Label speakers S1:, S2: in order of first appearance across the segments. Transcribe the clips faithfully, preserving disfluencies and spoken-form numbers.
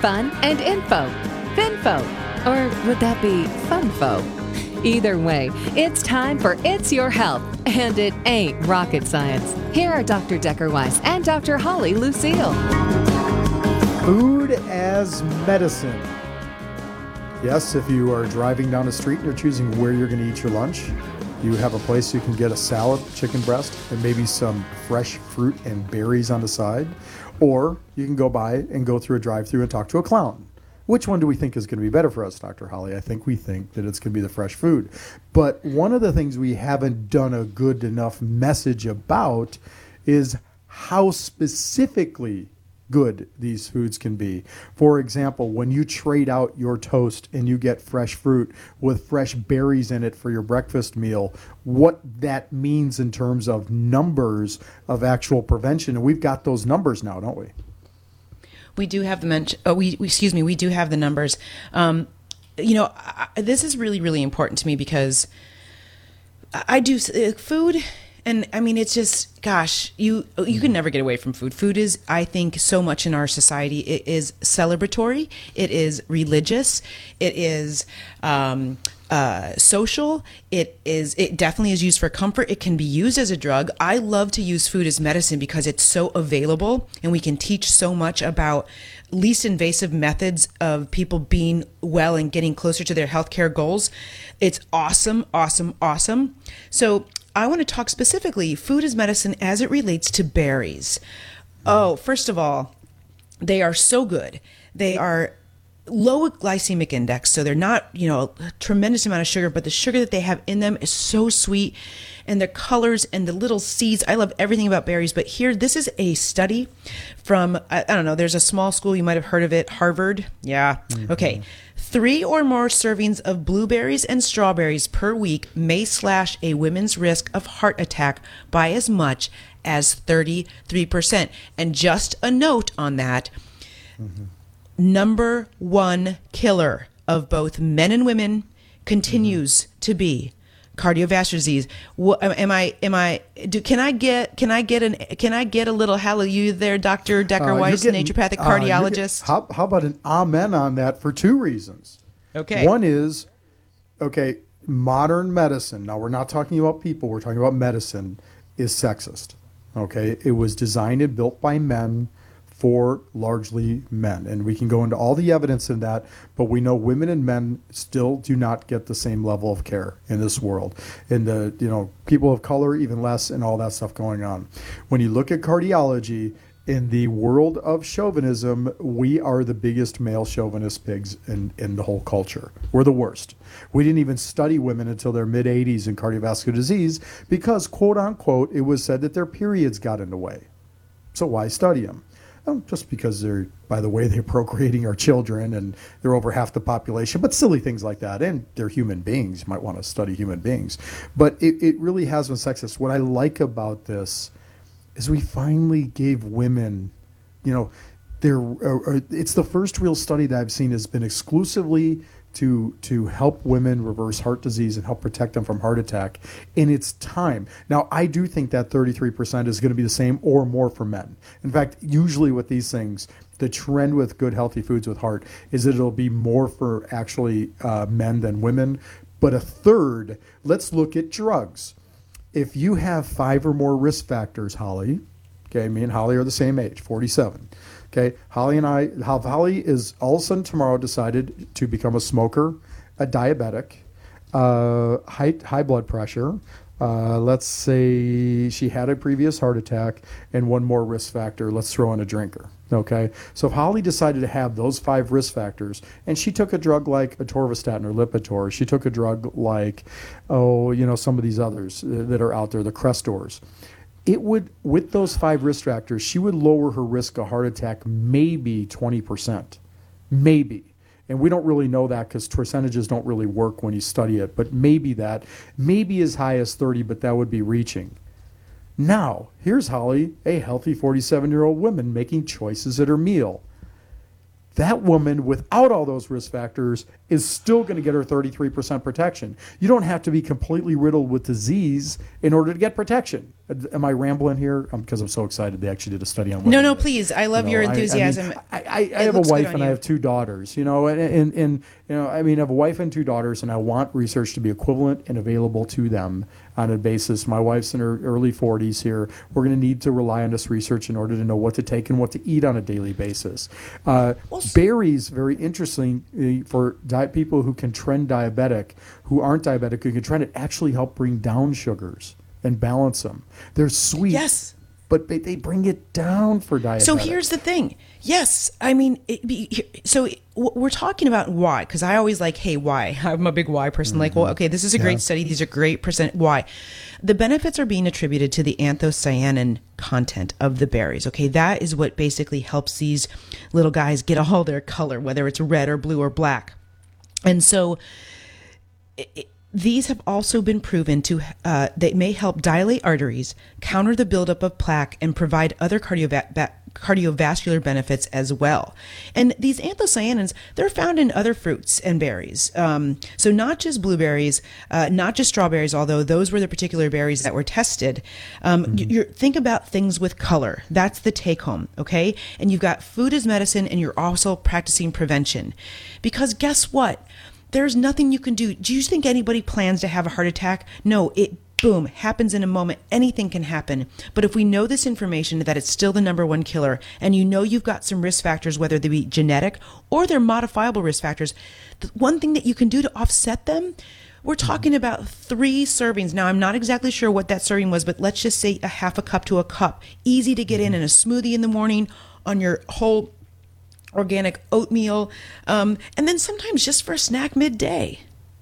S1: fun and info. Finfo. Or would that be funfo? Either way, it's time for It's Your Health, and it ain't rocket science. Here are Doctor Decker Weiss and Doctor Holly Lucille.
S2: Food as medicine. Yes, if you are driving down the street and you're choosing where you're going to eat your lunch, you have a place you can get a salad, chicken breast, and maybe some fresh fruit and berries on the side. Or you can go by and go through a drive-thru and talk to a clown. Which one do we think is going to be better for us, Doctor Holly? I think we think that it's going to be the fresh food. But one of the things we haven't done a good enough message about is how specifically good these foods can be. For example, when you trade out your toast and you get fresh fruit with fresh berries in it for your breakfast meal, what that means in terms of numbers of actual prevention. And we've got those numbers now, don't we?
S3: We do have the mention. Oh, we, we excuse me. We do have the numbers. Um, you know, I, this is really, really important to me because I, I do uh, food, and I mean, it's just, gosh, you you can never get away from food. Food is, I think, so much in our society. It is celebratory. It is religious. It is um, uh, social. It is. It definitely is used for comfort. It can be used as a drug. I love to use food as medicine because it's so available, and we can teach so much about least invasive methods of people being well and getting closer to their healthcare goals. It's awesome, awesome, awesome. So I want to talk specifically food as medicine as it relates to berries. Oh, first of all, they are so good. They are low glycemic index, so they're not, you know, a tremendous amount of sugar, but the sugar that they have in them is so sweet, and the colors and the little seeds. I love everything about berries, but here, this is a study from, I, I don't know, there's a small school, you might have heard of it, Harvard. Yeah. Mm-hmm. Okay. Three or more servings of blueberries and strawberries per week may slash a woman's risk of heart attack by as much as thirty-three percent. And just a note on that, mm-hmm. number one killer of both men and women continues mm-hmm. to be cardiovascular disease. What, am I? Am I? Do, can I get? Can I get an? Can I get a little hallelujah there, Doctor Decker
S2: uh,
S3: Weiss,
S2: getting,
S3: naturopathic
S2: uh,
S3: cardiologist?
S2: Getting, how, how about an amen on that for two reasons?
S3: Okay.
S2: One is, okay, modern medicine. Now we're not talking about people. We're talking about medicine. Is sexist. Okay, it was designed and built by men for largely men. And we can go into all the evidence in that, but we know women and men still do not get the same level of care in this world. And the, you know, people of color even less, and all that stuff going on. When you look at cardiology, in the world of chauvinism, we are the biggest male chauvinist pigs in, in the whole culture. We're the worst. We didn't even study women until their mid-eighties in cardiovascular disease because, quote unquote, it was said that their periods got in the way. So why study them? Well, just because they're, by the way, they're procreating our children and they're over half the population, but silly things like that. And they're human beings. You might want to study human beings. But it, it really has been sexist. What I like about this is we finally gave women, you know, their, uh, it's the first real study that I've seen has been exclusively to to help women reverse heart disease and help protect them from heart attack in its time. Now, I do think that thirty-three percent is going to be the same or more for men. In fact, usually with these things, the trend with good, healthy foods with heart is that it'll be more for actually uh, men than women. But a third, let's look at drugs. If you have five or more risk factors, Holly, okay, me and Holly are the same age, forty-seven. Okay, Holly and I, Holly is all of a sudden tomorrow decided to become a smoker, a diabetic, uh, high, high blood pressure. Uh, let's say she had a previous heart attack and one more risk factor. Let's throw in a drinker. Okay, so if Holly decided to have those five risk factors and she took a drug like atorvastatin or Lipitor, she took a drug like, oh, you know, some of these others that are out there, the Crestors. It would, with those five risk factors, she would lower her risk of heart attack maybe twenty percent. Maybe. And we don't really know that because percentages don't really work when you study it. But maybe that, maybe as high as thirty, but that would be reaching. Now, here's Holly, a healthy forty-seven-year-old woman making choices at her meal. That woman, without all those risk factors, is still going to get her thirty-three percent protection. You don't have to be completely riddled with disease in order to get protection. Am I rambling here? Um, because I'm so excited. They actually did a study on
S3: No,
S2: women.
S3: no, please. I love
S2: You
S3: your
S2: know, I-
S3: enthusiasm.
S2: I, mean, I, I, I have a
S3: looks good
S2: wife
S3: on
S2: and I
S3: you.
S2: have two daughters, you know, and, and, and, you know, I mean, I have a wife and two daughters, and I want research to be equivalent and available to them on a basis. My wife's in her early forties here. We're going to need to rely on this research in order to know what to take and what to eat on a daily basis. Uh, berries, very interesting uh, for diet people who can trend diabetic, who aren't diabetic, who can trend it, actually help bring down sugars and balance them. They're sweet.
S3: Yes.
S2: But they, they bring it down for diabetic.
S3: So here's the thing. Yes, I mean, it be, so we're talking about why, because I always like, hey, why? I'm a big why person. Mm-hmm. Like, well, okay, this is a great yeah. study. These are great percent. Why? The benefits are being attributed to the anthocyanin content of the berries. Okay, that is what basically helps these little guys get all their color, whether it's red or blue or black. And so it, it, these have also been proven to, uh, they may help dilate arteries, counter the buildup of plaque, and provide other cardiova- cardiovascular benefits as well. And these anthocyanins, they're found in other fruits and berries. Um, so not just blueberries, uh, not just strawberries, although those were the particular berries that were tested. Um, mm-hmm. you, think about things with color. That's the take home, okay? And you've got food as medicine, and you're also practicing prevention. Because guess what? There's nothing you can do. Do you think anybody plans to have a heart attack? No, it boom, happens in a moment. Anything can happen. But if we know this information, that it's still the number one killer, and you know you've got some risk factors, whether they be genetic or they're modifiable risk factors, the one thing that you can do to offset them, we're talking about three servings. Now, I'm not exactly sure what that serving was, but let's just say a half a cup to a cup. Easy to get in in a smoothie in the morning, on your whole organic oatmeal, um, and then sometimes just for a snack midday.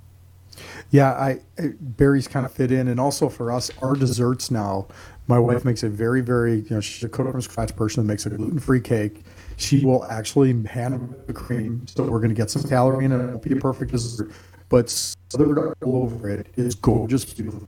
S2: Yeah, I, I berries kind of fit in, and also for us, our desserts now. My wife makes a very, very, you know, she's a cook from scratch person that makes a gluten-free cake. She will actually hand the cream, so we're going to get some calorie in it. It won't be a perfect dessert, but smothered all over it is gorgeous, beautiful.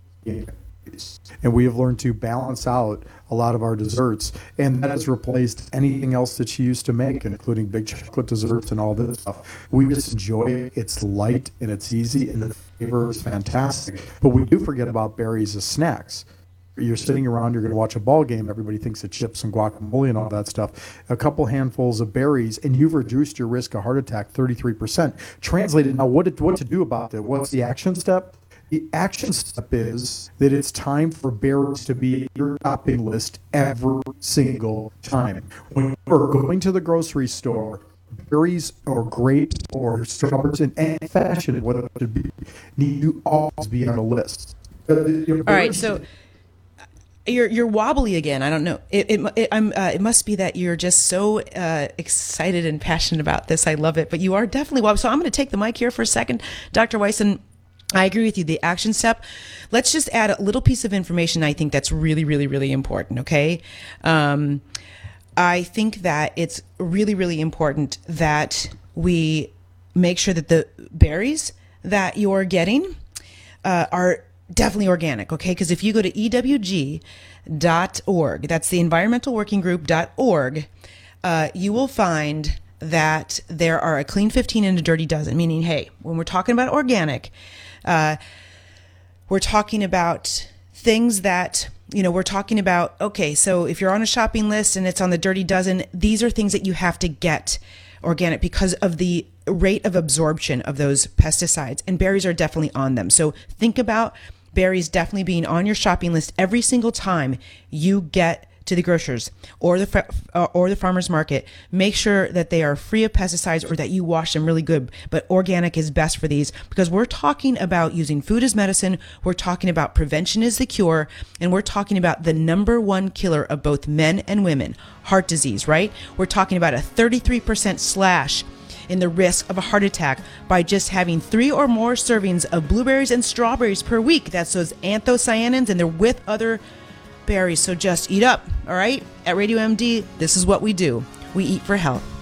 S2: And we have learned to balance out a lot of our desserts, and that has replaced anything else that she used to make, including big chocolate desserts and all this stuff. We just enjoy it. It's light and it's easy, and the flavor is fantastic. But we do forget about berries as snacks. You're sitting around, you're going to watch a ball game, everybody thinks it's chips and guacamole and all that stuff. A couple handfuls of berries, and you've reduced your risk of heart attack thirty-three percent. Translated, now what, what to do about that? What's the action step? The action step is that it's time for berries to be on your shopping list every single time. When you're going to the grocery store, berries or grapes or strawberries in any fashion, whether it be, need to always be on the list.
S3: All right, so you're you're wobbly again. I don't know. It it it, I'm, uh, it must be that you're just so uh, excited and passionate about this. I love it, but you are definitely wobbly. So I'm going to take the mic here for a second, Doctor Weisen. I agree with you. The action step. Let's just add a little piece of information. I think that's really, really, really important. Okay. Um, I think that it's really, really important that we make sure that the berries that you're getting uh, are definitely organic. Okay. Because if you go to E W G dot org, that's the environmental working group dot org, uh, you will find that there are a clean fifteen and a dirty dozen, meaning, hey, when we're talking about organic, Uh, we're talking about things that, you know, we're talking about, okay, so if you're on a shopping list and it's on the dirty dozen, these are things that you have to get organic because of the rate of absorption of those pesticides, and berries are definitely on them. So think about berries definitely being on your shopping list every single time you get to the grocers or the uh, or the farmer's market. Make sure that they are free of pesticides or that you wash them really good. But organic is best for these because we're talking about using food as medicine. We're talking about prevention is the cure. And we're talking about the number one killer of both men and women, heart disease, right? We're talking about a thirty-three percent slash in the risk of a heart attack by just having three or more servings of blueberries and strawberries per week. That's those anthocyanins, and they're with other berries. So just eat up, all right? At Radio M D, this is what we do. We eat for health.